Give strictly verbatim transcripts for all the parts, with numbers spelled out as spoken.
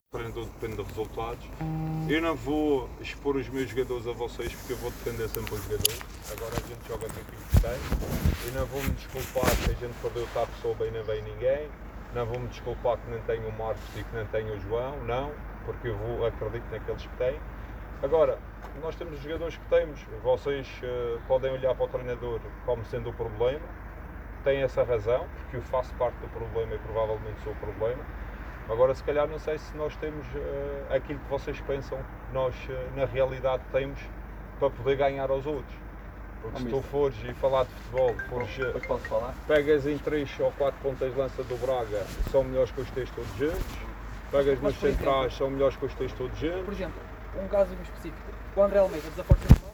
Treinador depende de resultados. Eu não vou expor os meus jogadores a vocês porque eu vou defender sempre os jogadores. Agora a gente joga com aquilo que tem. E não vou me desculpar que a gente perdeu tal pessoa bem nem bem ninguém. Não vou me desculpar que não tenho o Marcos e que não tenho o João. Não, porque eu vou, acredito naqueles que têm. Agora, nós temos os jogadores que temos. Vocês uh, podem olhar para o treinador como sendo o problema. Tem essa razão, porque eu faço parte do problema e provavelmente sou o problema. Agora, se calhar, não sei se nós temos uh, aquilo que vocês pensam que nós, uh, na realidade, temos para poder ganhar aos outros. Porque ah, se tu fores e falar de futebol, fores, uh, posso falar? pegas em três ou quatro pontas de lança do Braga, são melhores que os teus todos juntos. Pegas nos centrais, são melhores que os teus todos juntos. Por exemplo, um caso específico, o André Almeida desapareceu só?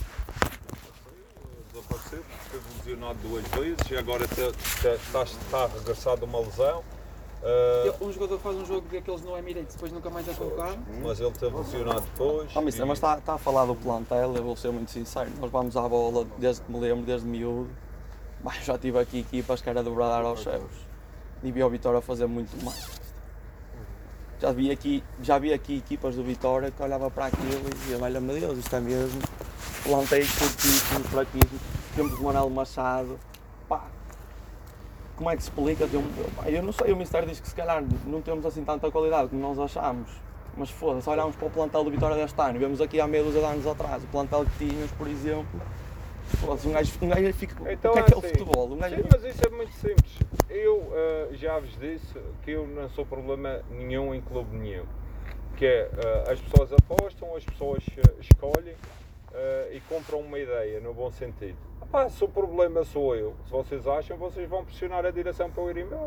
Desapareceu, porque foi lesionado duas vezes e agora está, está regressado de uma lesão. Uh, um jogador faz um jogo daqueles no Emirates, depois nunca mais é colocado. Mas ele teve lesionado depois. Oh, mister, e... Mas está, está a falar do plantel, eu vou ser muito sincero. Nós vamos à bola desde que me lembro, desde miúdo. Mas já tive aqui equipas que era dobrar aos céus. E vi o Vitória fazer muito mais. Já vi aqui, já vi aqui equipas do Vitória que olhava para aquilo e dizia, valha-me Deus, isto é mesmo. Plantéis fortíssimos, fraquíssimos. Temos o Manuel Machado. Pá. Como é que se explica? Eu não sei, o mister diz que se calhar não temos assim tanta qualidade como nós achamos. Mas foda-se, olhamos para o plantel do Vitória deste ano, vemos aqui há meia dúzia de anos atrás, o plantel que tínhamos, por exemplo, foda-se, um gajo, um gajo fica... Então, o que é assim, aquele futebol? Um gajo... Sim, mas isso é muito simples. Eu uh, já vos disse que eu não sou problema nenhum em clube nenhum. Que é, uh, as pessoas apostam, as pessoas uh, escolhem uh, e compram uma ideia, no bom sentido. Ah, se o problema sou eu, se vocês acham, vocês vão pressionar a direção para eu ir embora.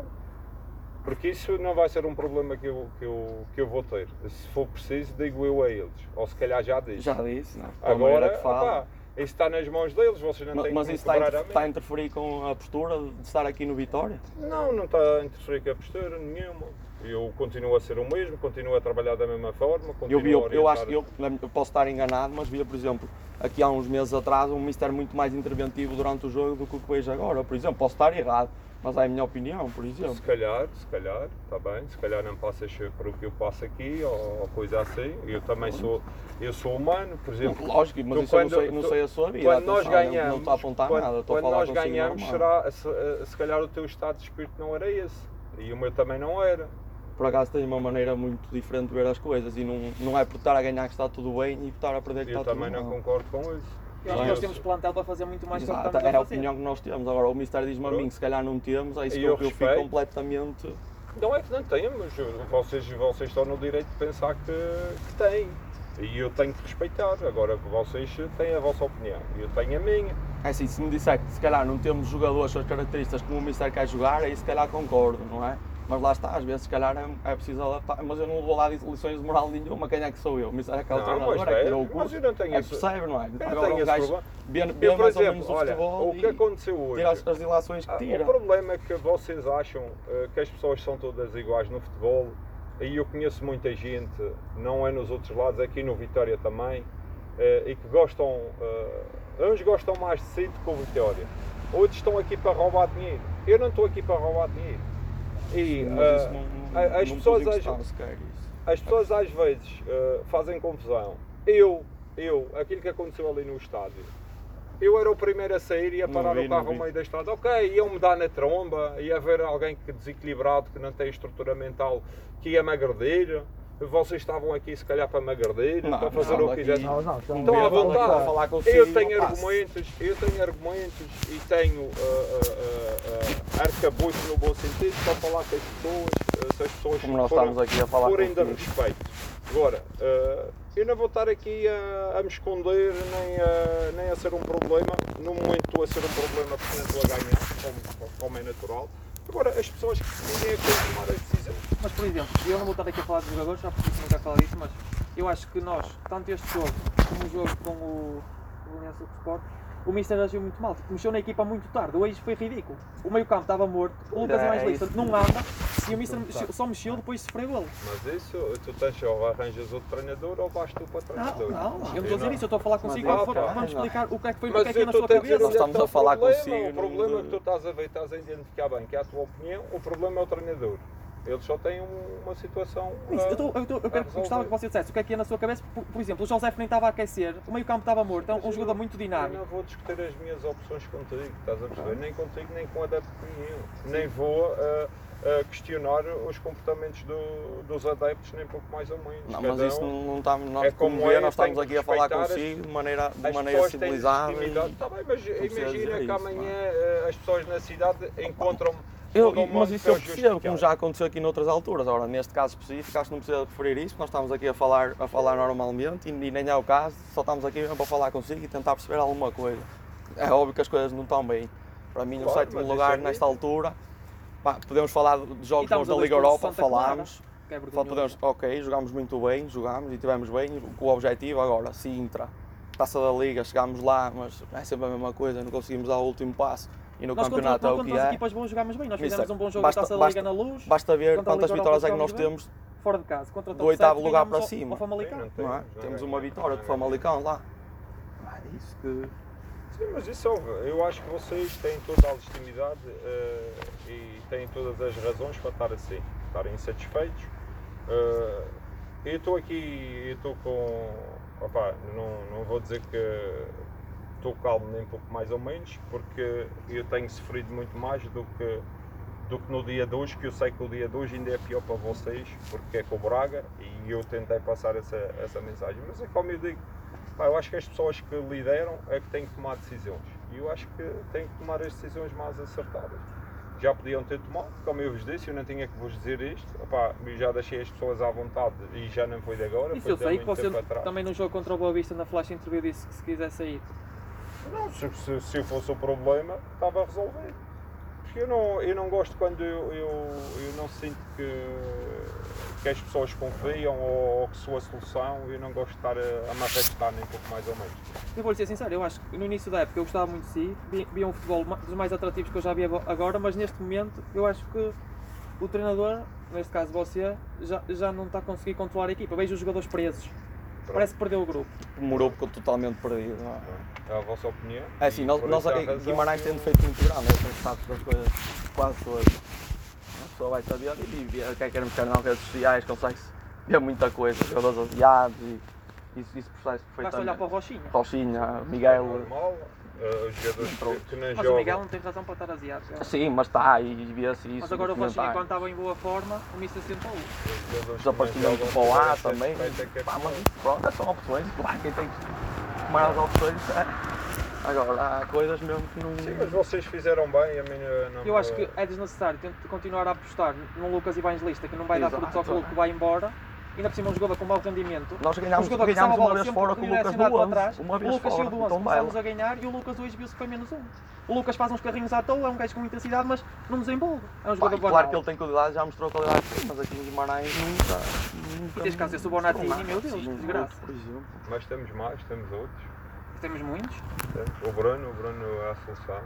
Porque isso não vai ser um problema que eu, que eu, que eu vou ter. Se for preciso, digo eu a eles. Ou se calhar já disse. Já disse, não. Agora, que fala. Opá, isso está nas mãos deles, vocês não mas, têm mas que me isso está, cobrar a mim. está a interferir com a postura de estar aqui no Vitória? Não, não está a interferir com a postura nenhuma. Eu continuo a ser o mesmo, continuo a trabalhar da mesma forma, continuo eu vi, eu, a orientar... eu acho que eu, eu posso estar enganado, mas via, por exemplo, aqui há uns meses atrás, um mister muito mais interventivo durante o jogo do que o que vejo agora. Por exemplo, posso estar errado, mas é a minha opinião, por exemplo. Se calhar, se calhar, está bem, se calhar não passas por o que eu passo aqui, ou, ou coisa assim. Eu também sou, eu sou humano, por exemplo. Lógico, mas isso quando, eu não sei, não sei a sua vida. Quando atenção, nós ganhamos, não estou a apontar quando, nada, estou quando a falar nós ganhamos, será, se, se calhar o teu estado de espírito não era esse. E o meu também não era. Por acaso tenho uma maneira muito diferente de ver as coisas e não, não é por estar a ganhar que está tudo bem e por estar a perder que eu está tudo mal. Eu também não concordo com isso. Eu acho que nós temos plantel para fazer muito mais do que estamos a fazer. É a fazer. opinião que nós temos. Agora o mister diz-me a mim que se calhar não temos, é isso que eu, eu fico completamente... Não é que não temos, vocês, vocês estão no direito de pensar que, que têm. E eu tenho que respeitar. Agora vocês têm a vossa opinião e eu tenho a minha. É assim, se me disser que se calhar não temos jogadores com as características como o mister quer jogar, aí se calhar concordo, não é? Mas lá está, às vezes se calhar é, é preciso adaptar, mas eu não vou lá de lições de moral nenhuma, quem é que sou eu? O mister é aquele treinador, é que tirou o curso, mas eu não tenho é esse, percebe, não é? Eu Agora tenho o gajo vê, vê eu, mais exemplo, ou menos o olha, futebol o que aconteceu hoje, tira as, as ilações que tira. O problema é que vocês acham uh, que as pessoas são todas iguais no futebol, e eu conheço muita gente, não é nos outros lados, aqui no Vitória também, uh, e que gostam, uh, uns gostam mais de si do que o Vitória, outros estão aqui para roubar dinheiro. Eu não estou aqui para roubar dinheiro. E uh, não, não, as, não pessoas às, as pessoas às vezes uh, fazem confusão. Eu, eu, aquilo que aconteceu ali no estádio, eu era o primeiro a sair e a parar vi, o carro ao meio da estrada. Ok, iam-me dar na tromba, ia haver alguém que desequilibrado, que não tem estrutura mental, que ia me agredir. Vocês estavam aqui se calhar para me agredir, não, para fazer não, o que quisessem. Estão à vontade. Falar consigo, eu tenho argumentos, eu tenho argumentos e tenho uh, uh, uh, uh, arcabouço no bom sentido para falar com as pessoas, uh, se as pessoas Como nós forem, estamos aqui a falar forem de respeito. Agora, uh, eu não vou estar aqui a, a me esconder nem a, nem a ser um problema. No momento estou a ser um problema porque não estou a ganhar, como, como é natural. Agora, as pessoas que decidem é que têm que tomar a decisão. Mas, por exemplo, eu não vou estar aqui a falar de jogadores, já porque não quero falar disso, mas eu acho que nós, tanto este jogo como o jogo com o Belenenses Sport, o mister agiu muito mal, tipo, mexeu na equipa muito tarde, hoje foi ridículo. O meio campo estava morto, o Lucas é mais lista, não anda, e o mister mexeu, só mexeu depois sofreu ele. Mas isso, tu tens ou arranjas outro treinador ou vais tu para treinador? Não, não, eu não estou a dizer isso, eu estou a falar consigo, ah, vamos, vamos explicar o que é que foi, mas o que é que é na sua cabeça. cabeça. Nós estamos a falar problema, consigo. O problema é que tu estás a ver, estás a identificar bem, que é a tua opinião, o problema é o treinador. Eles só têm um- uma situação. Isso, a- eu, tô, eu, tô, eu, quero, a eu gostava resolver. que você dissesse o que é que ia na sua cabeça. Por, por exemplo, o José nem estava a aquecer, o meio campo estava morto, é um, Mas um eu jogador não- muito Eu dinâmico. não vou discutir as minhas opções contigo, estás a perceber? Nem contigo, nem com adepto nenhum. Nem vou uh, uh, questionar os comportamentos do- dos adeptos, nem pouco mais ou menos. Não, Cada mas isso um- não, não estamos, nós é como como vê, é, nós estamos tem aqui que a falar respeitar as- consigo de maneira, de As maneira pessoas têm civilizada legitimidade. e... Está bem, mas precisa imagina dizer que isso, amanhã não uh, as pessoas na cidade encontram. Eu, todo um mas monte isso eu que é percebo, como justificado. já aconteceu aqui noutras alturas. Agora, neste caso específico, acho que não precisa referir isso, nós estamos aqui a falar, a falar normalmente e, e nem é o caso, só estamos aqui mesmo para falar consigo e tentar perceber alguma coisa. É óbvio que as coisas não estão bem. Para mim, no Claro, sétimo mas lugar, isso é nesta nítido. altura, pá, podemos falar de E jogos estamos bons da a dois Liga pontos de Europa, Santa Clara, falámos. que é Só vergonhoso. podemos, ok, jogámos muito bem, jogámos e tivemos bem, com o objetivo agora, Sintra, Taça da Liga, chegámos lá, mas é sempre a mesma coisa, não conseguimos dar o último passo e no Nós contra, campeonato é o contra que as é. equipas boas jogámos bem, nós Isso fizemos é, um bom jogo basta- da Taça da basta- Liga na Luz, Basta ver contra a quantas Liga vitórias é que Europa nós jogámos temos fora de casa, contra o do top oitavo sete, lugar ganhámos para ao- cima. ao Famalicão. Sim, não não é? Temos, não Temos é? uma vitória com o Famalicão lá. É isso que... Sim, mas isso houve. Eu acho que vocês têm toda a legitimidade eh, e têm todas as razões para estar assim, estarem insatisfeitos. Eh, eu estou aqui, eu estou com. Opá, não, não vou dizer que estou calmo nem um pouco mais ou menos, porque eu tenho sofrido muito mais do que, do que no dia de hoje, que eu sei que o dia de hoje ainda é pior para vocês, porque é com o Braga, e eu tentei passar essa, essa mensagem. Mas é como eu digo, pá, eu acho que as pessoas que lideram é que têm que tomar decisões, e eu acho que têm que tomar as decisões mais acertadas. Já podiam ter tomado, como eu vos disse, eu não tinha que vos dizer isto. Opá, eu já deixei as pessoas à vontade e já não foi de agora, Isso foi eu de sei, que muito você tempo atrás. também no jogo contra o Boa Vista na Flash Interview disse que se quisesse sair. Não, se, se, se fosse o problema, estava resolvido. Porque eu não, eu não gosto quando eu, eu, eu não sinto que, que as pessoas confiam ou, ou que sou a solução, eu não gosto de estar a, a me arrastar nem pouco mais ou menos. Eu vou-lhe ser sincero, eu acho que no início da época eu gostava muito de si, vi- via um futebol ma- dos mais atrativos que eu já vi abo- agora, mas neste momento eu acho que o treinador, neste caso você, já, já não está a conseguir controlar a equipa. Vejo os jogadores presos, parece que perdeu o grupo. Demorou porque eu totalmente perdido. Não é? É a vossa opinião? É assim, E nós, por nós isso há em razão Guimarães que eu- tendo feito muito grande, nós temos estado das coisas quase todas. A pessoa vai saber e vê, quer queira mexer nas redes sociais, consegue-se ver muita coisa, jogadores adiados e isso, isso percebe-se Basta olhar perfeitamente. para o Rochinha. Rochinha, É Miguel. normal, eh, os jogadores Entrou. que, que não Mas o jogam. Miguel não tem razão para estar asiático. Sim, mas está e vê-se isso. Mas agora o nos Rochinha, quando comentários. estava em boa forma, o Mister sentou. os jogadores que não Desaparecimento jogam para o ar tiveram esse também. respeito é que é Pá, mas pior. isso, pronto, são opções. Claro, quem tem que tomar as opções é. Agora, há coisas mesmo que não. Sim, mas vocês fizeram bem, a mim não Eu me- acho que é desnecessário tent- continuar a apostar num Lucas Evangelista que não vai dar Exato. produto ao clube que vai embora. Ainda por cima um jogador com mau rendimento. Nós Um ganhámos, jogador que ganhámos estava a uma bola vez sempre fora com o Lucas do direcionado para trás. onze. Uma O vez Lucas fora, saiu do onze, então começámos baila. a ganhar e o Lucas hoje viu-se que foi menos um. O Lucas faz uns carrinhos à toa, é um gajo com intensidade, mas não desenvolve. É um Pá, jogador e claro banal. que ele tem qualidade, já mostrou qualidade, sim, mas aqui em Guimarães nunca. nunca E tens caso esse o Bonatini, mostrou meu nada. Deus, Sim, que desgraça. Por exemplo. Mas temos mais, temos outros. Temos muitos. O Bruno, o Bruno é a solução.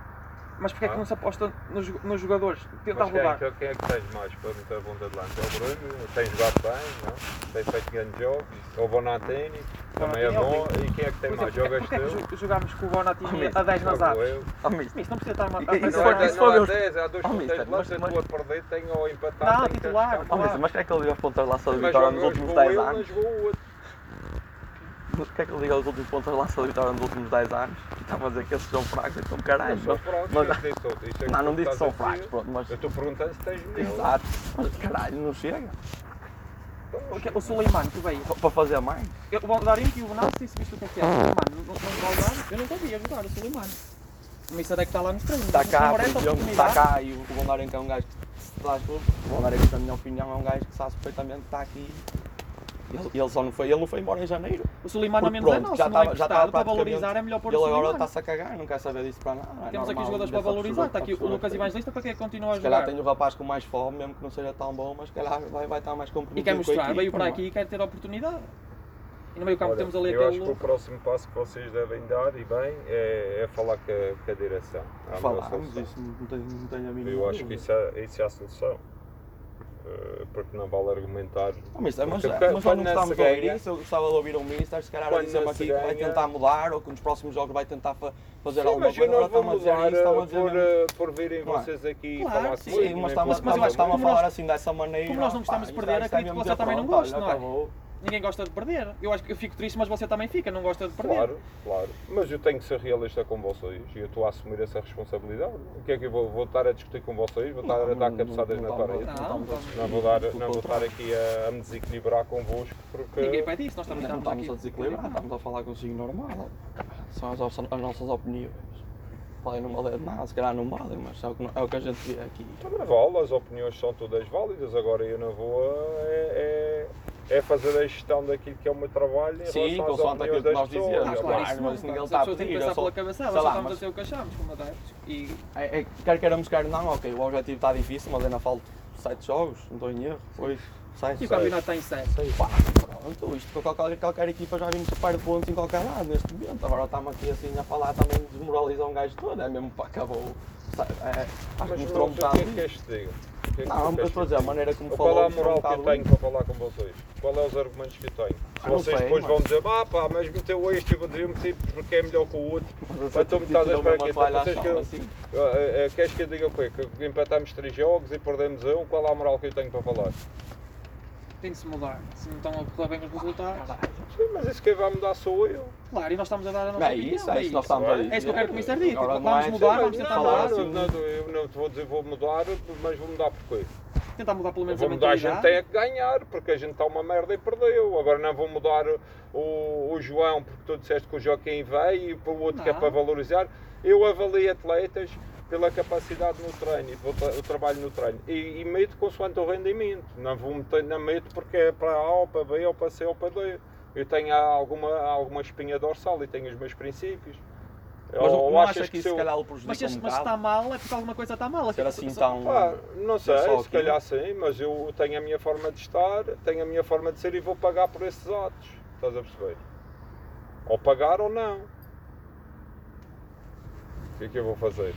Mas porquê é que Ah. não se aposta nos, nos jogadores? Tenta Mas quem, rodar. então, quem é que tens mais para meter a ponta de lança? É o Bruno, tem jogado bem, não? Tem feito grandes jogos. O Bonatini, também é Bonatini é bom. ótimo. E quem é que tem Por mais? exemplo, Jogas porquê é tu? que jo- jogámos com o Bonatini Oh, a dez nas Jogo aves? eu. Oh, mister, Isto não precisa estar a Isso a- foi- Não, a- isso não foi há meus- dez, há dois Oh, pontos mister, de mas- lança, mas- tu a perder, tem ou empatar, Não, tem que titular. arriscar. Oh, mister, mas quer que eu diga os pontos de lança da Mas vitória nos jogou- últimos jogou dez ele, anos? mas jogou o outro. Quer que eu diga os últimos pontos de lança da vitória nos últimos dez anos? E estava a dizer que esses são fracos, então caralho. Não são mas- fracos, mas- eu disse outro. Isso é Não, não tu disse que estás são a dizer. fracos, pronto, mas. Eu estou perguntando se tens melhor. Exato, mas caralho, não chega. Porque o Suleiman que veio. Pa- Para fazer mais. Eu- O Baldarinho e o Bonaldo, se viste o que é que é. O Suleiman não, não, não vai dar. Eu nunca vi a jogar o Suleiman. O Mister é que está lá nos treinos. Está Não cá, por merece a exemplo, está oportunidade. cá e o Bondarenco que é um gajo que se dá tudo. O Bondarenco, na minha opinião, é um gajo que sabe perfeitamente que está aqui. Ele, ele só não foi, ele não foi embora em janeiro. O Suleiman a Porque menos é pronto, nosso, já não é estava- já emprestado. estava Para praticamente- valorizar é melhor pôr Ele o agora Suleiman. está-se a cagar, não quer saber disso para nada. É Temos aqui normal, os jogadores para essa valorizar. postura- Está aqui o postura Lucas que tem. Evangelista para que é que continua a Se calhar jogar. tem o rapaz com mais fome, mesmo que não seja tão bom, mas se calhar vai, vai estar mais comprometido E quer com a mostrar, equipa, veio para não é? aqui e quer ter a oportunidade. E no meio campo Olha, temos ali eu acho que aquele. o próximo passo que vocês devem dar, e bem, é, é falar com a, com a direção. É a melhor Falámos solução. isso, não tenho, não tenho a mínima Eu acho que dúvida. isso é, isso é a solução. Uh, uh, porque não vale argumentar. Oh, mister, mas, Porque mas nós quando não não gostamos se de ouvir ganha- isso. Eu gostava de ouvir o Mister, se calhar a Quando dizer-me não se aqui que vai ganha- tentar mudar ou que nos próximos jogos vai tentar fa fazer Sim, alguma mas coisa. eu não Agora vou está-me a dizer mudar isso, está-me a uh, dizer por, mesmo. uh, por virem Claro. vocês aqui Claro, falar sim, comigo. Sim, nem mas por está-me fazer mas eu acho que a muito. como falar nós- assim dessa maneira. como nós não gostamos de pá, perder, isto é- isto é acredito que mesmo você dizer, também não pronto, gosta, olha, não é? acabou. Ninguém gosta de perder. Eu acho que eu fico triste, mas você também fica, não gosta de perder. Claro, claro. Mas eu tenho que ser realista com vocês e eu estou a assumir essa responsabilidade. O que é que eu vou, vou estar a discutir com vocês? Vou estar a dar cabeçadas na parede? Não, estamos a não. discutir, Não vou, dar, pelo não vou estar contrário. aqui a, a me desequilibrar convosco porque. Ninguém pede isso, nós também Não estamos estamos aqui. a desequilibrar, estamos a falar consigo normal. São as, as nossas opiniões. Podem não valer nada, se calhar não valem, mas é o que, é o que a gente vê aqui. Também vale, as opiniões são todas válidas. Agora eu não vou é, é, é fazer a gestão daquilo que é o meu trabalho em Sim, relação às consoante opiniões aquilo que das nós pessoas. dizemos. Ah, Claro, claro, mas isso ninguém não. está As a pessoas têm que pedir, pensar eu só- pela cabeça, sei nós lá, só estamos a mas- dizer o que achamos, como adeptos. E É, é, quer queiramos, quer não, ok, o objetivo está difícil, mas ainda faltam sete jogos, não estou em erro, oito, sete. e o campeonato está em sete. Sei, pá, pronto, isto para qualquer, qualquer equipa já vimos a par de pontos em qualquer lado neste momento. Agora estamos aqui assim a falar também desmoralizar um gajo todo, é mesmo para acabou. sabe, É, acho que Mas mostrou um não, o bocado. que é que queres que te diga? O que é que tu Não, eu queres estou a que dizer, a te diga? maneira como Ou falou. qual é a mostrou um moral que eu bocado tenho para falar com vocês? Qual é os argumentos que eu tenho? Ah, não Vocês sei, depois mas- vão dizer, ah pá, mas meteu este, eu vou dizer, meti porque é melhor que o outro. Mas Então me estás a esperar uma que toalha à vocês que eu- chão, assim. Ah, ah, ah, Queres que eu diga o quê? Que empatamos três jogos e perdemos um? Qual é a moral que eu tenho para falar? Tem de se mudar. Se não estão a correr bem os resultados. Sim, mas isso quem vai mudar sou eu. Claro, e nós estamos a dar a nossa É opinião. isso, é isso que nós estamos Vai. a dizer. É isso que eu quero que o mister diga. Agora não Vamos é mudar, dizer- vamos tentar não, falar mudar. assim. não, eu não te vou dizer vou mudar, mas vou mudar porquê? Tentar mudar pelo menos Vou a mudar, a gente mentalidade. tem é que ganhar, porque a gente está uma merda e perdeu. Agora não vou mudar o, o João, porque tu disseste que o Joaquim veio e para o outro que é Não. para valorizar. Eu avalio atletas pela capacidade no treino e pelo tra- o trabalho no treino. E, e meto consoante o rendimento. Não vou meter, não meto porque é para A, ou para B, ou para C, ou para D. Eu tenho alguma, alguma espinha dorsal e tenho os meus princípios. Mas Ou não achas acha que se isso eu- se calhar o Mas, prejudica se, um mas se está bocado? mal, é porque alguma coisa está mal. Ser assim Só- tão... Ah, não sei, só se aquilo. calhar sim, mas eu tenho a minha forma de estar, tenho a minha forma de ser e vou pagar por esses atos. Estás a perceber? Ou pagar ou não. O que é que eu vou fazer?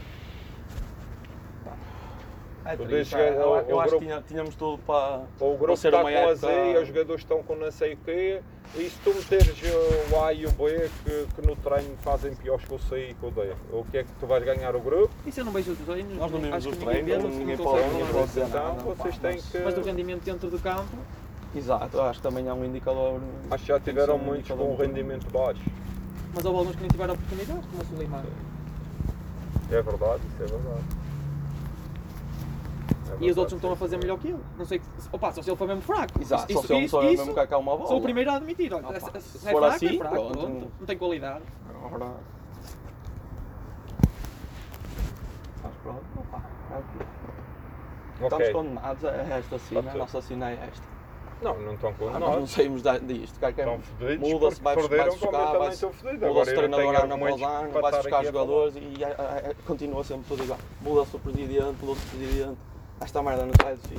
É Tu triste, dizes que é, eu, o- eu o acho grupo- que tinha- tínhamos tudo para, Ou o para grupo ser está uma com a época... Z e os jogadores estão com não sei o quê, e se tu meteres o A e o B que, que no treino fazem piores que o C e que o D, o que é que tu vais ganhar o grupo? Isso eu não vejo os treinos. Nós não vimos acho os que ninguém treinos, vê, ninguém não pode- consegue ninguém falar pode disso. dizer nada. Então vocês pá, têm mas- que... Mas do rendimento dentro do campo, Exato, eu acho que também é um indicador... Acho que já tem que tiveram ser um muitos indicador com um muito- rendimento baixo. mas houve alguns que nem tiveram oportunidades, como o Suleiman. É verdade, isso é verdade. É E os verdade, outros não estão a sim, fazer sim. melhor que ele. Não sei, opa, só se ele foi mesmo fraco. Exato, Isso- só se ele isso- só é isso- mesmo que há uma bola. Sou o primeiro a admitir. Olha, Opa, se, se se é for fraco, assim, é fraco, pronto. pronto. Não tem qualidade. Agora... Mas pronto, opá, é o que é. Estamos Ok. condenados a esta cena, Pode a ser. nossa cena é esta. Não, não estão Ah, nós não condenados. saímos da- disto, quer quer Estão fodidos muda-se, porque vai perderam vai buscar, completamente vai-se o fodido. muda-se Agora o eu não treinador tenho ano após argumentos ano, para vai-se estar buscar aqui a falar. jogadores e é, é, é, continua sempre tudo igual. Muda-se o presidente, muda-se o presidente, esta merda não sai de si.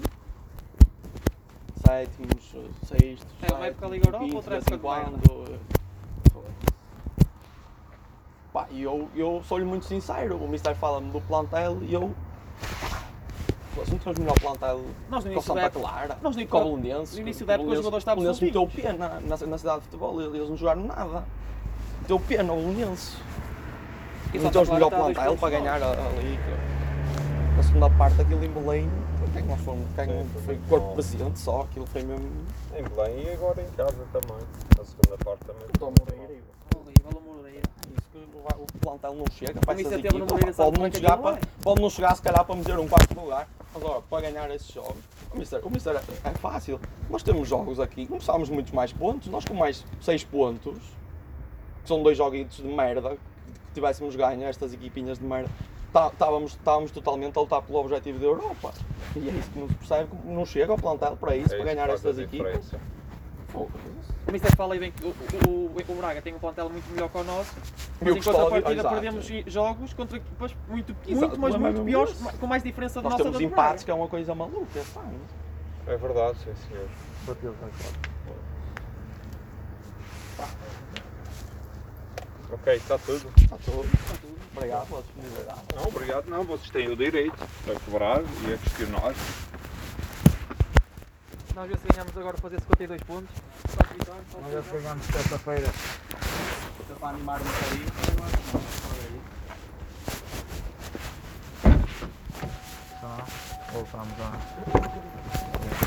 Sétimos, sextos, É, uma época Liga Europa, quintos, outra de vez em época de quando. eh, Pá, e eu, eu sou-lhe muito sincero, o mister fala-me do plantel e eu... Pô, se não temos o melhor plantel Nós no com início da Santa época- Clara, nós no com o início- Belenenses, no início que da época o os jogadores estavam Belenenses meteu o sozinhos. pé na, na, na cidade de futebol, eles não jogaram nada. Meteu o pé no Belenenses. E Não Santa temos o melhor Clara está a dois plantel pontos para de ganhar nós. a- ali. que- Na segunda parte aquilo em Belém, quem nós fomos? Quem Sim, foi foi muito corpo mal. presente só, aquilo foi mesmo. Em Belém e agora em casa também. Na segunda parte também. Tom Moreira. Horrível, o Moreira. Isso que o o plantel não chega para O essas mister teve no equipas. Moreira, sabe Pode como não, é que chegar aquilo para, é? pode não chegar se calhar para meter um quarto lugar, mas ó, para ganhar esses jogos, o mister, o mister é, é fácil. Nós temos jogos aqui, começámos muitos mais pontos, nós com mais seis pontos, que são dois joguitos de merda, que tivéssemos ganho estas equipinhas de merda, tá- estávamos, estávamos totalmente a lutar pelo objetivo da Europa. E é isso que não se percebe, que não chega ao plantel para isso, É para isso ganhar que faz a estas equipas. diferença. Foda-se. O mister fala aí bem que o, o, o, o Braga tem um plantel muito melhor que o nosso, E mas o em Custódio, contrapartida exato. perdemos jogos contra equipas muito, Exato, muito mas mas muito mesmo piores, isso. com mais diferença de Nós nossa temos da do empates, Braga. que é uma coisa maluca, sabe? É verdade, sim senhor. Ok, está tudo. Está tudo. Obrigado pela disponibilidade. Não, obrigado. Não, vocês têm o direito a cobrar e a questionar. Nós ver se ganhamos agora fazer cinquenta e dois pontos. Quatro vitórias, só Vamos ver se três ganhamos terça-feira. Para animar um bocadinho. Tá, voltamos lá.